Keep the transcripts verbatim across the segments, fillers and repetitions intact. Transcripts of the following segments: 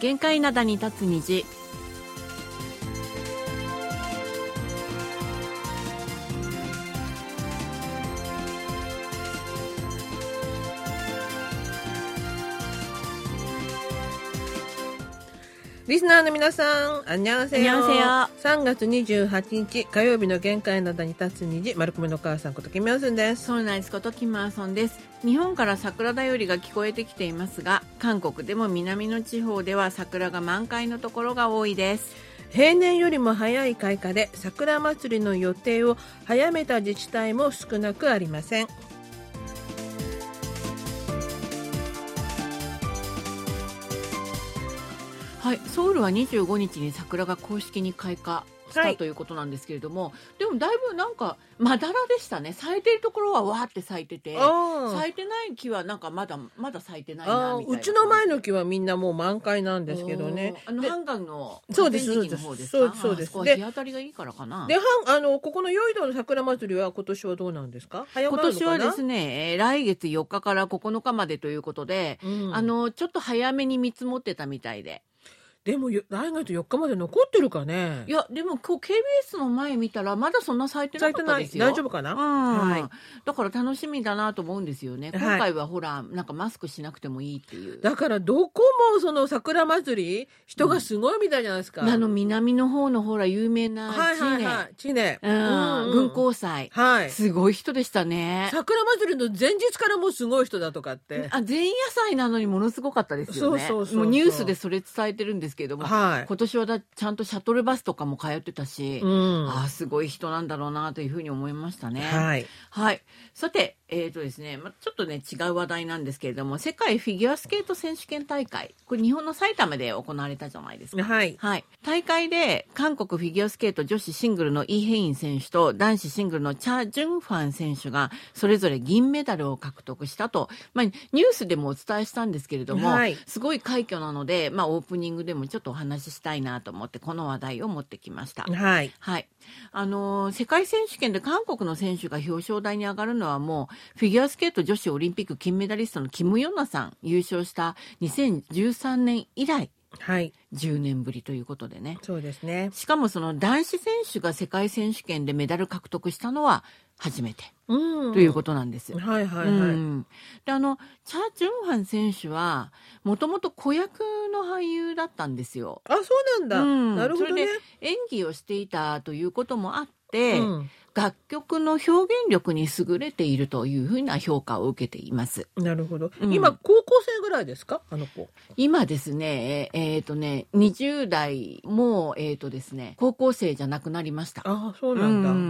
限界灘に立つ虹。 リスナーの皆さん、あんにゃんせよ。さんがつにじゅうはちにち火曜日の限界灘に立つ虹、丸米の母さんことキムヨンスンです。 ソウナイスことキムアソンです。日本から桜だよりが聞こえてきていますが、韓国でも南の地方では桜が満開のところが多いです。 平年よりも早い開花で桜祭りの予定を早めた自治体も少なくありません。 はい、ソウルはにじゅうごにちに桜が公式に開花した、はい、ということなんですけれども、でもだいぶなんかまだらでしたね。咲いてるところはわーって咲いてて、咲いてない木はなんかまだまだ咲いてないなみたいな。 うちの前の木はみんなもう満開なんですけどね。 あのハンガンの河川敷の方ですか？そうです。 で、日当たりがいいからかな。 で、あのここのヨイドの桜祭りは今年はどうなんですか？早まるのかな？ 今年はですね、来月よっかからここのかまでということで、うん、あのちょっと早めに見積もってたみたいで。 でも来月よっかまで残ってるかね。 いやでも今日 ケービーエス の前見たらまだそんな咲いてなかったですよ。 大丈夫かな、 うんはい、だから楽しみだなと思うんですよね。今回はほら、はい、なんかマスクしなくてもいいっていう。 だからどこもその桜祭り人がすごいみたいじゃないですか、うん、 あの南の方のほら有名なチネ、はいはいはい、 チネ、 うんうん、軍港祭、はい、すごい人でしたね。 桜祭りの前日からもうすごい人だとかって。 あ前夜祭なのにものすごかったですよね。そうそうそうそう、もうニュースでそれ伝えてるんですけれども、はい、今年はだちゃんとシャトルバスとかも通ってたし、うん、あすごい人なんだろうなというふうに思いましたね。はい、はい、さて、えーとですねま、ちょっとね違う話題なんですけれども、世界フィギュアスケート選手権大会、これ日本の埼玉で行われたじゃないですか。はい、はい、大会で韓国フィギュアスケート女子シングルのイ・ヘイン選手と男子シングルのチャ・ジュンファン選手がそれぞれ銀メダルを獲得したと、まあ、ニュースでもお伝えしたんですけれども、はい、すごい快挙なので、まあ、オープニングでもちょっとお話ししたいなと思ってこの話題を持ってきました。はい、はい、あのー、世界選手権で韓国の選手が表彰台に上がるのはもうフィギュアスケート女子オリンピック金メダリストのキム・ヨナさん優勝したにせんじゅうさんねん以来、はい、じゅうねんぶりということでね。 そうですね。 しかもその男子選手が世界選手権でメダル獲得したのは初めて、うん、ということなんです。はいはいはい。うん、であのチャ・ジュンファン選手はもともと子役の俳優だったんですよ。 あ、そうなんだ。うん、なるほどね。 それで演技をしていたということもあって、うん、楽曲の表現力に優れているというふうな評価を受けています。 なるほど。うん、今高校生ぐらいですか、あの子。 今ですね、えっ、ー、とね、にじゅう代もえっ、ー、とですね、高校生じゃなくなりました。 あ、そうなんだ。うん、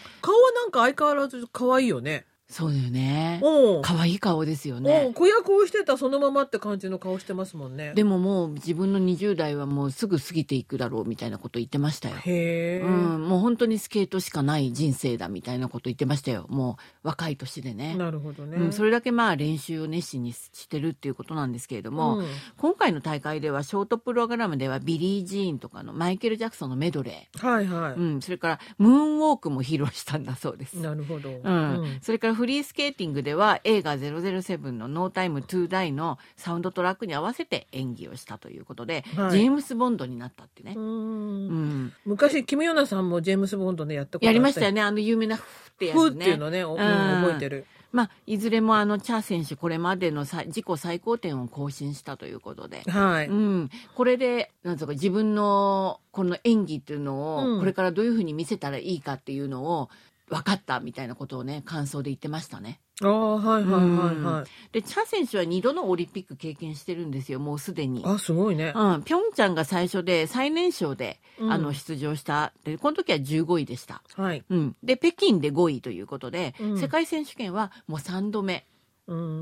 顔はなんか相変わらず可愛いよね。 そうだよね。可愛い顔ですよね。 子役をしてたそのままって感じの顔してますもんね。 でももう自分のにじゅう代はもうすぐ過ぎていくだろうみたいなこと言ってましたよ。へー、うん、もう本当にスケートしかない人生だみたいなこと言ってましたよ。もう若い年でね。 なるほどね。 うん、それだけまあ練習を熱心にしてるっていうことなんですけれども、うん、今回の大会ではショートプログラムではビリー・ジーンとかのマイケル・ジャクソンのメドレー、はいはい、うん、それからムーンウォークも披露したんだそうです。 なるほど。 うんうん、それからフリースケーティングでは映画ゼロゼロセブンのノータイムトゥーダイのサウンドトラックに合わせて演技をしたということで、はい、ジェームス・ボンドになったってね。うん、 うん、昔キム・ヨナさんもジェームス・ボンドでやったことやりましたよね。あの有名なフーってやつね。 フーっていうのね、うん、覚えてる。 まあ、いずれもあのチャ選手これまでの自己最高点を更新したということで、はい、うん、これでなんとか自分のこの演技っていうのをこれからどういうふうに見せたらいいかっていうのを分かったみたいなことをね感想で言ってましたね。 ああ、はいはいはいはい。 でチャ選手はにどのオリンピック経験してるんですよ、もうすでに。 あ、すごいね。 うん、ピョンチャンが最初で最年少で、うん、あの出場したで、この時はじゅうごいでした。はい。うん、で北京でごいということで、うん、世界選手権はもうさんどめ。うんうん、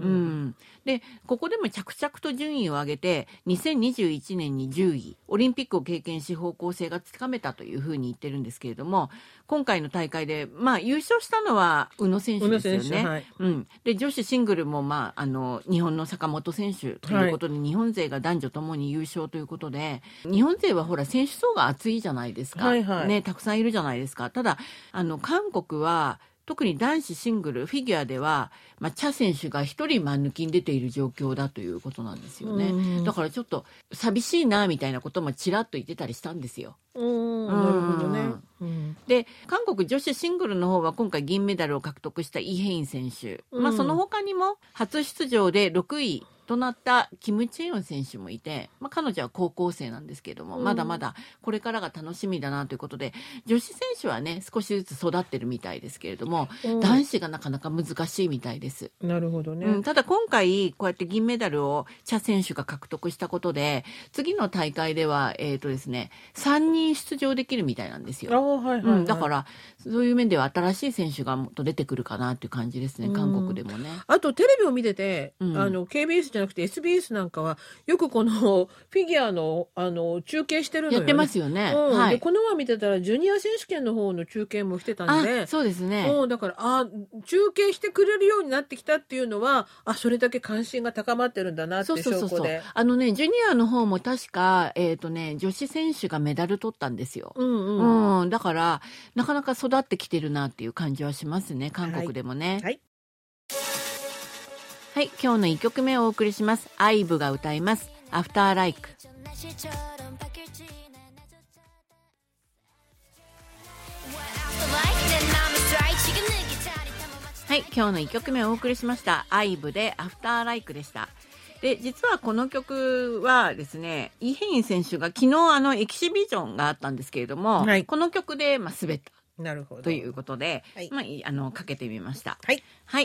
でここでも着々と順位を上げてにせんにじゅういちねんにじゅうい、オリンピックを経験し方向性がつかめたというふうに言ってるんですけれども、今回の大会で、まあ、優勝したのは宇野選手ですよね。はい、うん、で女子シングルも、まあ、あの日本の坂本選手ということで、はい、日本勢が男女ともに優勝ということで、日本勢はほら選手層が厚いじゃないですか、はいはい、ね、たくさんいるじゃないですか。ただあの韓国は特に男子シングルフィギュアでは、まあ、チャ選手が一人真ん抜きに出ている状況だということなんですよね。だからちょっと寂しいなみたいなこともちらっと言ってたりしたんですよ。 うん、なるほどね。 うん、で韓国女子シングルの方は今回銀メダルを獲得したイ・ヘイン選手、うん、まあ、その他にも初出場でろくいとなったキム・チェヨン選手もいて、まあ、彼女は高校生なんですけども、うん、まだまだこれからが楽しみだなということで、女子選手はね少しずつ育ってるみたいですけれども、うん、男子がなかなか難しいみたいです。 なるほどね。 うん、ただ今回こうやって銀メダルをチャ選手が獲得したことで、次の大会では、えーとですね、さんにん出場できるみたいなんですよ。 はいはいはい、 うん、だからそういう面では新しい選手がもっと出てくるかなっていう感じですね、韓国でもね。 あとテレビを見てて、うん、あの ケービーエス じゃなくて エスビーエス なんかはよくこのフィギュア の, あの中継してるのよ、ね、 やってますよね、 うん、 はい、 でこのまま見てたらジュニア選手権の方の中継もしてたんで、 あ、そうですね、 うん、だからあ中継してくれるようになってきたっていうのは、あ、それだけ関心が高まってるんだなって証拠で。そうそうそうそう、 あのね、ジュニアの方も確か、えーとね、女子選手がメダル取ったんですよ、 うんうんうん、だからなかなか育ってきてるなっていう感じはしますね、韓国でもね。 はい、はいはい、今日のいっきょくめをお送りします。アイブが歌いますアフターライク。はい、今日のいっきょくめをお送りしましたアイブでアフターライクでした。で実はこの曲はですね、イ・ヘイン選手が昨日あのエキシビジョンがあったんですけれども、はい、この曲でまあ滑ったなるほどということで、はい、まあ、あのかけてみました。 はい、 はい、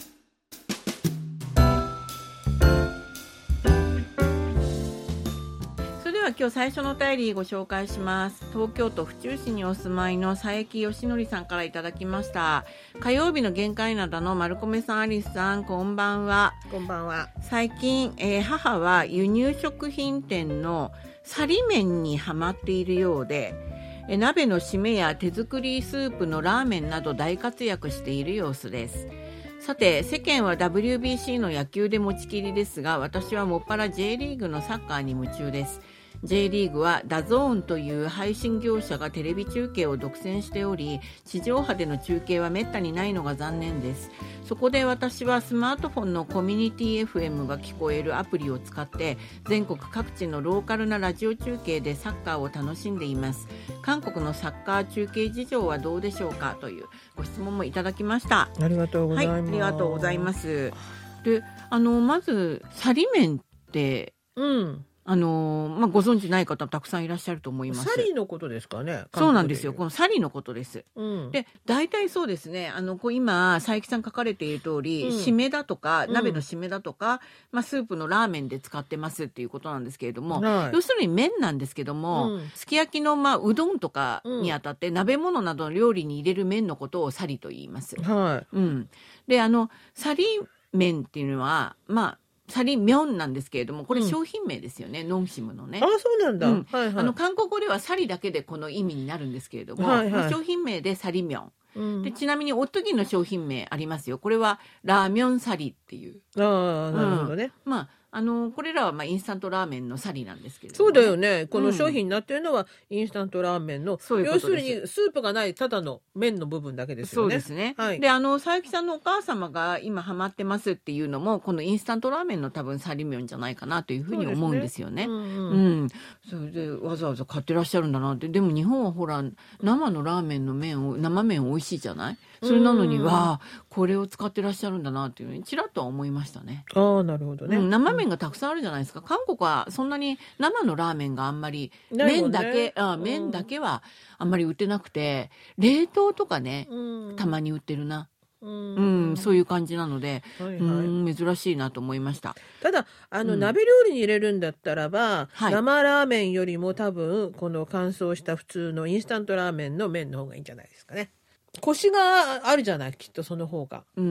今日最初のお便りご紹介します。東京都府中市にお住まいの佐伯義則さんからいただきました。火曜日の限界灘の丸米さん、アリスさん、こんばんは。 こんばんは。 最近、えー、母は輸入食品店のサリ麺にハマっているようで、えー、鍋の締めや手作りスープのラーメンなど大活躍している様子です。さて、世間は ダブリュービーシー の野球で持ちきりですが、私はもっぱら J リーグのサッカーに夢中です。J リーグはダゾーンという配信業者がテレビ中継を独占しており、地上波での中継はめったにないのが残念です。そこで私はスマートフォンのコミュニティ エフエム が聞こえるアプリを使って全国各地のローカルなラジオ中継でサッカーを楽しんでいます。韓国のサッカー中継事情はどうでしょうか、というご質問もいただきました。 ありがとうございます。 はい、ありがとうございます。で、あのまずサリ麺って、 うんあのーまあ、ご存知ない方たくさんいらっしゃると思います。 サリのことですかね。 そうなんですよ、このサリのことです、 うん、 で大体そうですね、あのこう今佐伯さん書かれている通り、うん、締めだとか鍋の締めだとか、うんまあ、スープのラーメンで使ってますっていうことなんですけれども、はい、要するに麺なんですけども、うん、すき焼きの、まあ、うどんとかにあたって、うん、鍋物などの料理に入れる麺のことをサリと言います、 はいうん、であのサリ麺っていうのはまあサリミョンなんですけれども、これ商品名ですよね、うん、ノンシムのね。 あ、そうなんだ、 うんはいはい、 あの韓国語ではサリだけでこの意味になるんですけれども、はいはい、商品名でサリミョン、うん、でちなみにおとぎの商品名ありますよ。これはラーミョンサリっていう。 ああ、なるほどね、 うん、まああのこれらはまあインスタントラーメンのサリなんですけれども、ね、そうだよね。この商品になっているのはインスタントラーメンの、 うん、 要するにスープがないただの麺の部分だけですよね。 そうですね、 はい、 であの佐伯さんのお母様が今ハマってますっていうのもこのインスタントラーメンの多分サリミョンじゃないかなというふうに思うんですよね。 そうですね、うんうんうん、それでわざわざ買ってらっしゃるんだなって。でも日本はほら生のラーメンの麺を生麺美味しいじゃない。それなのにはこれを使ってらっしゃるんだなっていうのにちらっとは思いましたね。 ああ、なるほどね、 うん、生麺がたくさんあるじゃないですか。韓国はそんなに生のラーメンがあんまり、麺だけ、あ、麺だけはあんまり売ってなくて、冷凍とかね、 うん、 たまに売ってるな。 うん、 うん、そういう感じなので、 はいはい、 うん珍しいなと思いました。 ただあの、うん、鍋料理に入れるんだったらば、はい、生ラーメンよりも多分この乾燥した普通のインスタントラーメンの麺の方がいいんじゃないですかね。コシがあるじゃない、きっとその方が。 うん、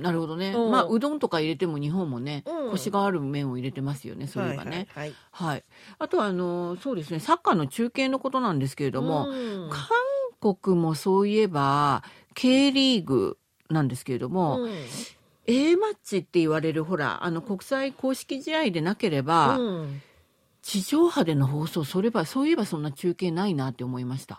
なるほどね、うん、まあうどんとか入れても日本もね、うん、コシがある麺を入れてますよね、そういえばね。 はい、はいはい、あとはあのそうですね、サッカーの中継のことなんですけれども、うん、韓国もそういえば K リーグなんですけれども、うん、A マッチって言われるほらあの国際公式試合でなければ、うん、地上波での放送、そればそういえばそんな中継ないなって思いました。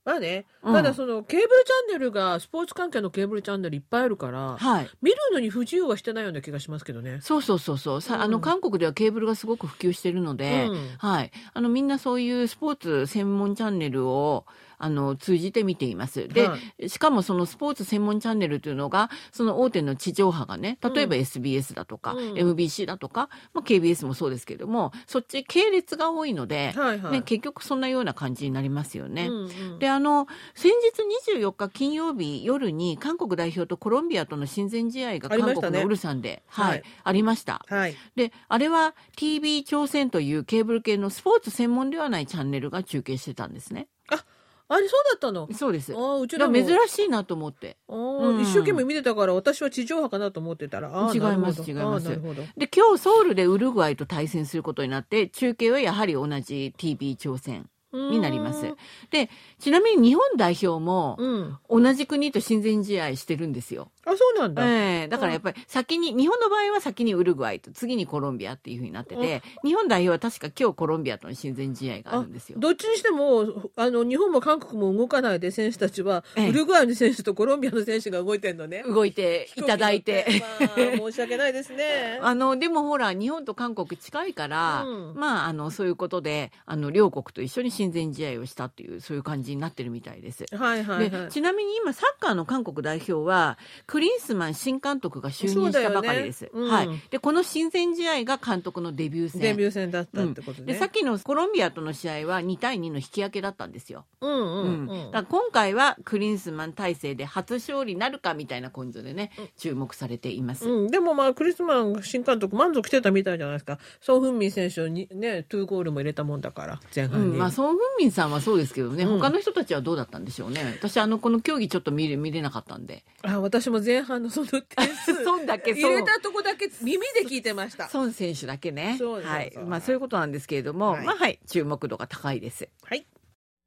まあね、うん、ただそのケーブルチャンネルがスポーツ関係のケーブルチャンネルいっぱいあるから、はい、見るのに不自由はしてないような気がしますけどね。 そうそうそうそう、さ、うん、あの韓国ではケーブルがすごく普及してるので、うん、はい、あのみんなそういうスポーツ専門チャンネルをあの通じて見ています。で、はい、しかもそのスポーツ専門チャンネルというのがその大手の地上波がね、例えば エスビーエス だとか、うん、エムビーシー だとか、まあ、ケービーエス もそうですけれども、そっち系列が多いので、はいはい、ね、結局そんなような感じになりますよね。うんうん、で、あの先日にじゅうよっか金曜日夜に韓国代表とコロンビアとの親善試合が韓国のウルサンで、ね、はいはい、ありました、はい、であれは ティービー 朝鮮というケーブル系のスポーツ専門ではないチャンネルが中継してたんですね。 ああれそうだったの？ そうです。あ、うちらも珍しいなと思って、 あ、うん、一生懸命見てたから私は地上波かなと思ってたら、あ、 違います違います。で今日ソウルでウルグアイと対戦することになって中継はやはり同じ ティービー 朝鮮になります。でちなみに日本代表も同じ国と親善試合してるんですよ。 あ、そうなんだ、 えー、だからやっぱり先に、日本の場合は先にウルグアイと次にコロンビアっていう風になってて、日本代表は確か今日コロンビアとの親善試合があるんですよ。 どっちにしてもあの日本も韓国も動かないで選手たちは、ええ、ウルグアイの選手とコロンビアの選手が動いてるのね。 動いていただいて、 まあ、申し訳ないですね。 あのでもほら日本と韓国近いから、うん、まああのそういうことであの両国と一緒に親善試合をしたっていうそういう感じになってるみたいです。 はいはいはい、 でちなみに今サッカーの韓国代表はクリンスマン新監督が就任したばかりです。ね、うん、はい。でこの親善試合が監督のデビュー戦。 デビュー戦だったってことね。うん、 でさっきのコロンビアとの試合はにたいにの引き分けだったんですよ。 うんうんうん。 だから今回はクリンスマン体制で初勝利なるかみたいな感じでね、うん、注目されています。 うん、でもまあクリスマン新監督満足してたみたいじゃないですか。ソン・フンミン選手にねにゴールも入れたもんだから前半に。 うん、まあソン・フンミンさんはそうですけどね、うん、他の人たちはどうだったんでしょうね。私あのこの競技ちょっと見れ見れなかったんで。 あ、私も前半のその点数そうだけ入れたとこだけ耳で聞いてました。 孫選手だけね。 そうそうそう、 はい、まあそういうことなんですけれども、はい、まあはい、注目度が高いです。 はい。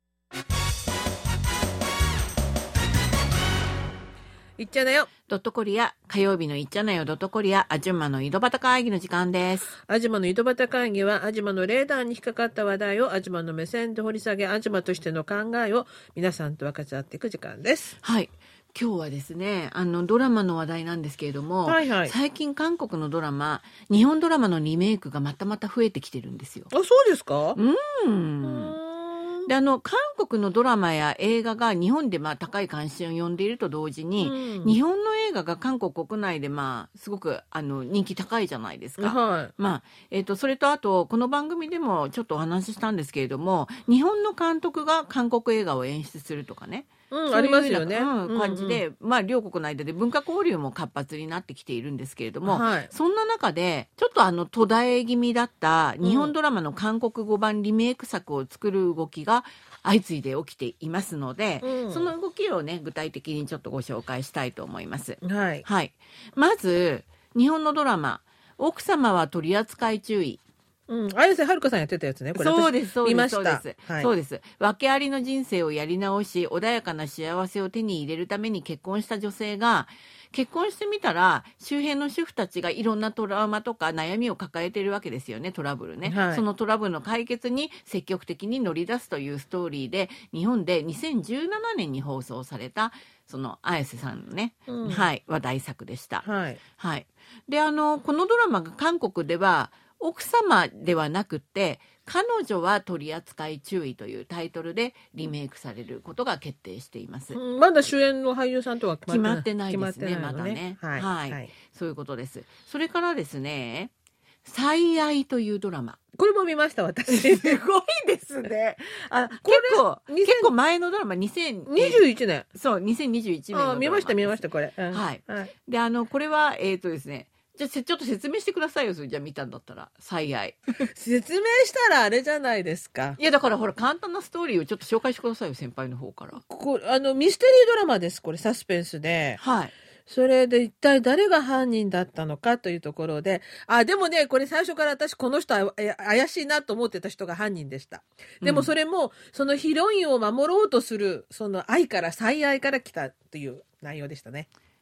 いっちゃなよドットコリア火曜日のいっちゃなよドットコリアアジュマの井戸端会議の時間です。 アジマの井戸端会議はアジマのレーダーに引っかかった話題をアジマの目線で掘り下げ、アジマとしての考えを皆さんと分かち合っていく時間です。 はい。今日はですね、あのドラマの話題なんですけれども、はいはい、最近韓国のドラマ、日本ドラマのリメイクがまたまた増えてきてるんですよ。 あ、そうですか？ うん。うんであの韓国のドラマや映画が日本でまあ高い関心を呼んでいると同時に、うん、日本の映画が韓国国内でまあすごくあの人気高いじゃないですか。 はい、 まあえーと、それとあとこの番組でもちょっとお話ししたんですけれども、日本の監督が韓国映画を演出するとかね。 うん、ありますよね。 うん、感じで、うんうん、まあ両国の間で文化交流も活発になってきているんですけれども、はい、そんな中でちょっとあの途絶え気味だった日本ドラマの韓国語版リメイク作を作る動きが相次いで起きていますので、うん、その動きをね具体的にちょっとご紹介したいと思います。 はい。 はい。まず日本のドラマ奥様は取り扱い注意。 うん、綾瀬はるかさんやってたやつね。これそうですそうです。 見ました。 そうです、はい、そうです。訳ありの人生をやり直し穏やかな幸せを手に入れるために結婚した女性が結婚してみたら周辺の主婦たちがいろんなトラウマとか悩みを抱えているわけですよね。トラブルね、はい、そのトラブルの解決に積極的に乗り出すというストーリーで日本でにせんじゅうななねんに放送されたその綾瀬さんのね、うん、はい、話題作でした。 はい、 はい、であのこのドラマが韓国では奥様ではなくて彼女は取り扱い注意というタイトルでリメイクされることが決定しています。 うん、まだ主演の俳優さんとは決まってないですね。まだね、 はい、はいはい、そういうことです。それからですね、最愛というドラマ、 これも見ました私。 すごいですね。あ、結構結構前のドラマにせんにじゅういちねん、そうにせんにじゅういちねんのドラマ。 あ、見ました見ましたこれ、うん、 はい、はい、であのこれはえっとですね、じゃあちょっと説明してくださいよ。それじゃあ見たんだったら最愛説明したらあれじゃないですか。 いやだからほら簡単なストーリーをちょっと紹介してくださいよ、先輩の方から。 ここあのミステリードラマです。これサスペンスで、 はい、 それで一体誰が犯人だったのかというところで、あ、でもねこれ最初から私この人は怪しいなと思ってた人が犯人でした。でもそれも、うん、そのヒロインを守ろうとするその愛から最愛から来たという内容でしたね。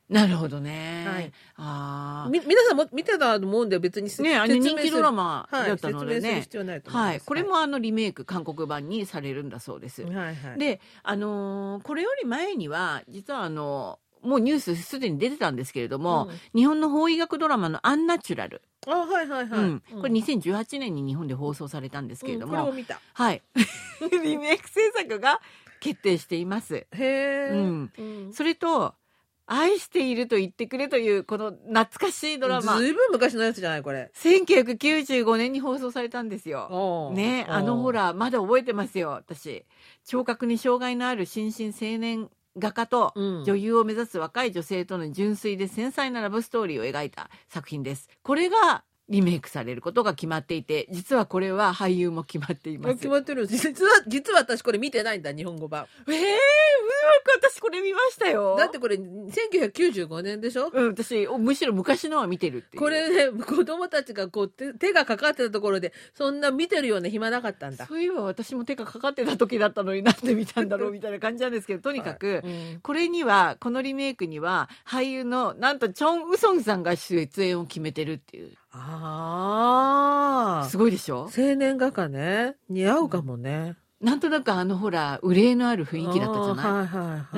なるほどね。 はい、 あみ皆さんも見てたと思うんで別にね、あの人気ドラマだったのでね、 はい、説明する必要ないと思います。 はい、これもあのリメイク韓国版にされるんだそうです。 はいはい、 で、あのー、これより前には実はあのもうニュースすでに出てたんですけれども、うん、日本の法医学ドラマのアンナチュラル。 あ、はいはいはい。うん、 これにせんじゅうはちねんに日本で放送されたんですけれども、うん、 これを見た。 はい。リメイク制作が決定しています。 へー。 うん。うん、それと、愛していると言ってくれというこの懐かしいドラマ。 ずいぶん昔のやつじゃないこれ。 せんきゅうひゃくきゅうじゅうごねんに放送されたんですよ。ね、あのほら、まだ覚えてますよ、私。聴覚に障害のある新進青年画家と女優を目指す若い女性との純粋で繊細なラブストーリーを描いた作品です。これがリメイクされることが決まっていて、実はこれは俳優も決まっています。 決まってる。実は、実は私これ見てないんだ、日本語版。 ええー、うわ、私これ見ましたよ。 だってこれせんきゅうひゃくきゅうじゅうごねんでしょ。 うん、私、むしろ昔のは見てるっていう。 これね、子供たちがこう手、手がかかってたところで、そんな見てるような暇なかったんだ。 そういえば私も手がかかってた時だったのになんで見たんだろうみたいな感じなんですけど、とにかく、はい、うん、これには、このリメイクには、俳優の、なんとチョン・ウソンさんが出演を決めてるっていう。 ああ、 すごいでしょ。 青年画家ね、似合うかもね。 うん、なんとなくあのほら憂いのある雰囲気だったじゃない。 はいはいはい、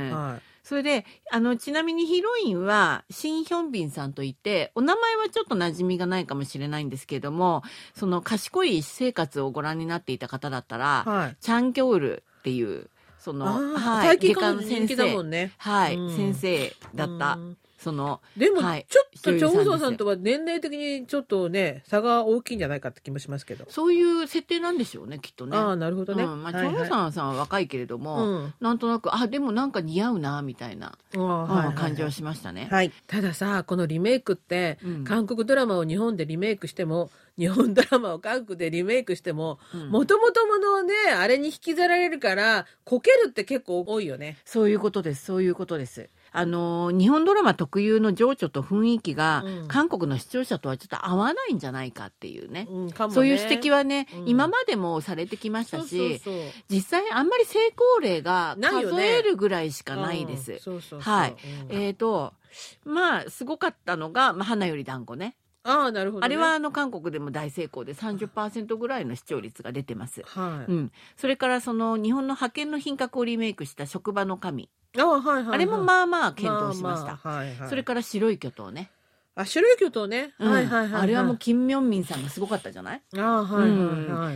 うん、はい。 それであのちなみにヒロインはシン・ヒョンビンさんといて、お名前はちょっと馴染みがないかもしれないんですけれども、その賢い私生活をご覧になっていた方だったら、はい、チャン・キョウルっていうその、 はい、最近の人気だもんね。 はい、うん、先生だった。うん、そのでも、はい、ちょっとチョウソンさんとは年齢的にちょっとね差が大きいんじゃないかって気もしますけど、 そういう設定なんでしょうねきっとね。 ああ、なるほどね。 うん、まあ、チョウソンさんは若いけれども、うん、なんとなくあでもなんか似合うなみたいな、うんはいはい、感じはしましたね。 はい、たださこのリメイクって、うん、韓国ドラマを日本でリメイクしても日本ドラマを韓国でリメイクしてももともとものねあれに引きずられるからこけるって結構多いよね。 そういうことですそういうことです。あの日本ドラマ特有の情緒と雰囲気が、うん、韓国の視聴者とはちょっと合わないんじゃないかっていうね、うんね、そういう指摘はね、うん、今までもされてきましたし、そうそうそう、実際あんまり成功例が数えるぐらいしかないです。はい、えっとまあすごかったのが、まあ、花より団子ね。 ああ、なるほどね。 あれはあの韓国でも大成功で さんじゅっパーセント ぐらいの視聴率が出てます。 はい。 うん。それからその日本の派遣の品格をリメイクした職場の神。 ああ、はいはい、はい。 あれもまあまあ検討しました。 まあまあはいはい、 それから白い巨頭ね。 あ、白い巨頭ね。 うん、 はいはいはい、はい。 あれはもうキム・ミョンミンさんがすごかったじゃない。 ああ、はいはいはい。うん、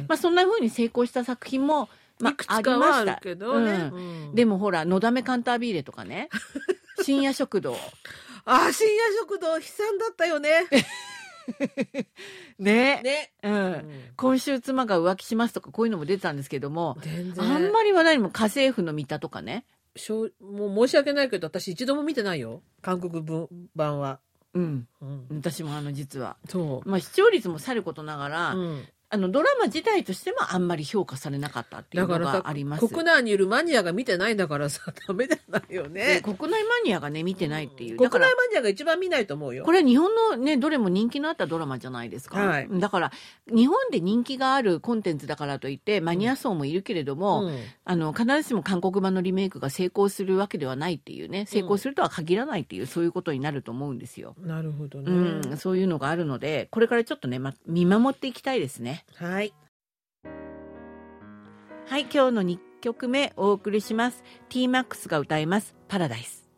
まあそんな風に成功した作品も、まあ、 いくつかはあるけどね。 うんうん、でもほら、のだめカンタービーレとかね。深夜食堂。 ああ、深夜食堂悲惨だったよね。 ねね、 うんうん、今週妻が浮気しますとかこういうのも出てたんですけども、 全然あんまり話題にも家政婦の見たとかね。 しょうもう申し訳ないけど私一度も見てないよ韓国版は。 うん、うん、私もあの実はそう、 まあ、視聴率もさることながら、うん、あのドラマ自体としてもあんまり評価されなかったっていうのがあります。 国内にいるマニアが見てないんだからさダメじゃないよね。 国内マニアがね見てないっていう、 うん、国内マニアが一番見ないと思うよ。 これは日本のねどれも人気のあったドラマじゃないですか、はい、だから日本で人気があるコンテンツだからといってマニア層もいるけれども、うん、あの必ずしも韓国版のリメイクが成功するわけではないっていうね、成功するとは限らないっていう、うん、そういうことになると思うんですよ。 なるほどね、 うん、そういうのがあるのでこれからちょっとね、ま、見守っていきたいですね。 はい。 はい、今日のにきょくめお送りします。 ティーマックス が歌いますパラダイス。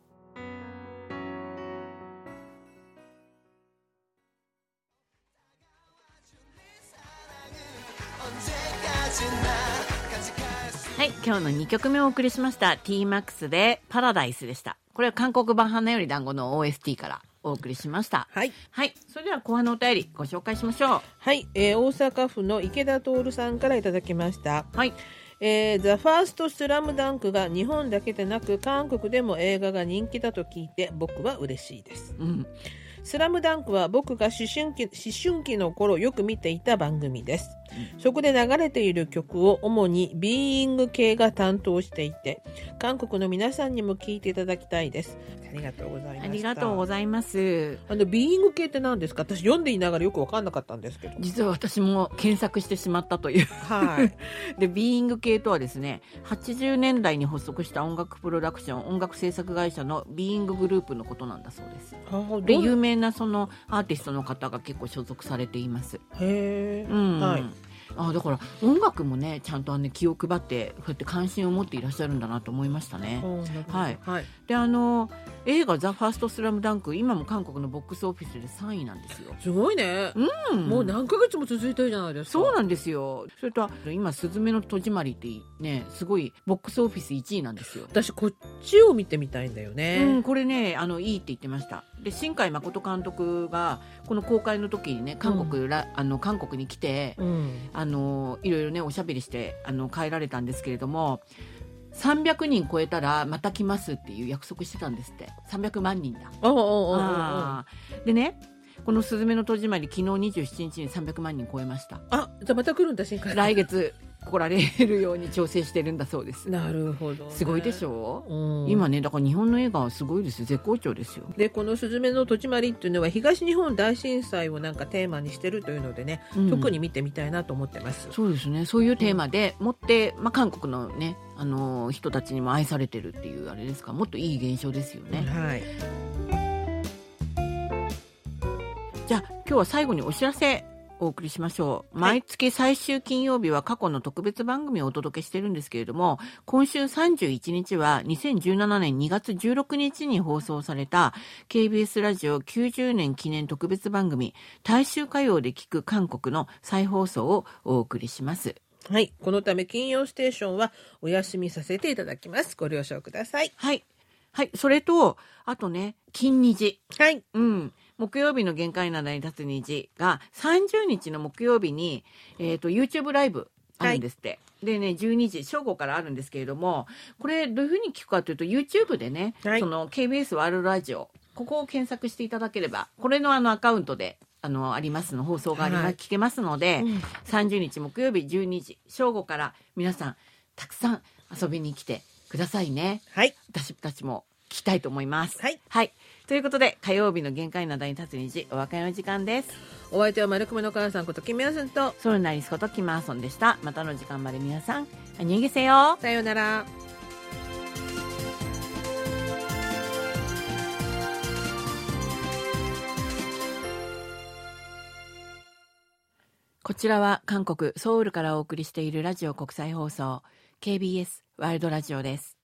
はい、今日のにきょくめお送りしました。 ティーマックス でパラダイスでした。これは韓国版花より団子の オーエスティー からお送りしました。 はい、 はい、それでは後半のお便りご紹介しましょう。 はい、えー、大阪府の池田徹さんからいただきました。 はい、 えー、ザ・ファースト・スラムダンクが日本だけでなく韓国でも映画が人気だと聞いて僕は嬉しいです、 うん、 スラムダンクは僕が思春期、思春期の頃よく見ていた番組です。うん、そこで流れている曲を主にビーイング系が担当していて、韓国の皆さんにも聴いていただきたいです。ありがとうございます。 ありがとうございます。 あのビーイング系って何ですか？私読んでいながらよく分かんなかったんですけど。 実は私も検索してしまったという。はい。で、ビーイング系とはですね、はちじゅうねんだいに発足した音楽プロダクション、音楽制作会社のビーインググループのことなんだそうです。で、有名なそのアーティストの方が結構所属されています。 へー。うん。はい。 あ、だから音楽もねちゃんと、ね、気を配ってこうやって関心を持っていらっしゃるんだなと思いましたね。はい、はい、であの映画「ザ・ファーストスラムダンク今も韓国のボックスオフィスでさんいなんですよ。 すごいね、うん、もう何ヶ月も続いてるじゃないですか。 そうなんですよ。それと今「すずめの戸締まり」ってねすごいボックスオフィスいちいなんですよ。 私こっちを見てみたいんだよね。 うん、これねあのいいって言ってました。で新海誠監督がこの公開の時にね韓国、うん、あの韓国に来て、うん、あのいろいろねおしゃべりしてあの帰られたんですけれども、さんびゃくにん超えたらまた来ますっていう約束してたんですって。さんびゃくまんにんだ。 おうおうおうおうあでねこの「すずめの戸締まり」昨日にじゅうしちにちにさんびゃくまんにん超えました。 あ、じゃあまた来るんだ新海。 来月来られるように調整してるんだそうです。 なるほど、ね、 すごいでしょう、うん、今ねだから日本の映画はすごいですよ。絶好調ですよ。 でこの「すずめの戸締まり」っていうのは東日本大震災をなんかテーマにしてるというのでね、うん、特に見てみたいなと思ってます。 そうですね。そういうテーマでもって、まあ、韓国のねあの人たちにも愛されてるっていうあれですか。もっといい現象ですよね。 はい。 じゃあ今日は最後にお知らせお送りしましょう。毎月最終金曜日は過去の特別番組をお届けしてるんですけれども、今週さんじゅういちにちはにせんじゅうななねんにがつじゅうろくにちに放送された ケービーエス ラジオきゅうじゅうねん記念特別番組大衆歌謡で聴く韓国の再放送をお送りします。 はい。このため金曜ステーションはお休みさせていただきます。ご了承ください。 はい。はい。それと、あとね、金日。 はい。 うん。木曜日の限界灘に立つ虹がさんじゅうにちの木曜日に、えーと、YouTube ライブあるんですって。はい、でね、じゅうにじ、正午からあるんですけれども、これどういうふうに聞くかというと、YouTube でね、はい、その ケービーエス ワールドラジオ、ここを検索していただければ、これのあのアカウントで、あの、ありますの、放送があります、はい、聞けますので、うん、さんじゅうにち木曜日じゅうにじ、正午から皆さん、たくさん遊びに来てくださいね。 はい。 私たちも聞きたいと思います。 はい。 はい。ということで火曜日の限界灘に立つ虹お別れの時間です。 お相手は丸熊の母さんことキムヤスンとソルナリスことキムアーソンでした。またの時間まで皆さん안녕히계세요。 さようなら。 こちらは韓国ソウルからお送りしているラジオ国際放送 ケービーエス ワールドラジオです。